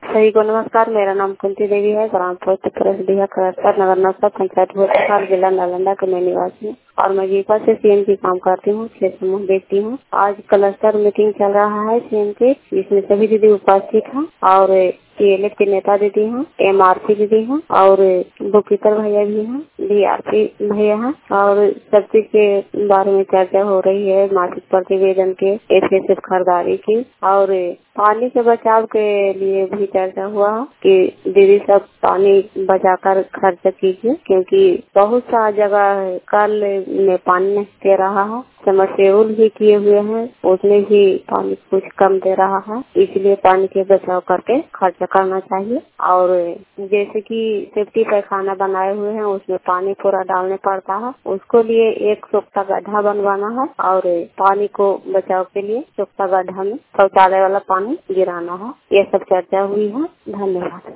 सभी को नमस्कार। मेरा नाम कुंती देवी है। ग्राम पोस्ट परसडीहा खरसर नगर नौसा पंचायत भोपाल जिला नालंदा के मैं निवासी हूँ और मैं जीपा से सीएम की काम करती हूँ। 6 समूह देखती हूँ। आज क्लस्टर मीटिंग चल रहा है सीएम के, जिसमें सभी दीदी उपस्थित हैं और सीएलएफ के नेता दीदी हैं, एमआरसी दीदी हैं और बुकीपर भैया भी हैं, बीआरपी भैया हैं और सब चीज के बारे में चर्चा हो रही है। मासिक प्रतिवेदन के, एफएसएफ खरीदारी की और पानी के बचाव के लिए भी चर्चा हुआ कि दीदी सब पानी बचाकर खर्च कीजिए, क्योंकि बहुत सा जगह कल में पानी नहीं दे रहा है। समरसेबुल भी किए हुए हैं, उसमें भी पानी कुछ कम दे रहा है, इसलिए पानी के बचाव करके खर्च करना चाहिए। और जैसे कि सेफ्टी पैखाना बनाए हुए हैं, उसमें पानी पूरा डालने पड़ता है, उसको लिए एक सोख्ता गड्ढा बनवाना है और पानी को बचाव के लिए सोख्ता गड्ढा में शौचालय वाला पानी गिराना है। ये सब चर्चा हुई है। धन्यवाद।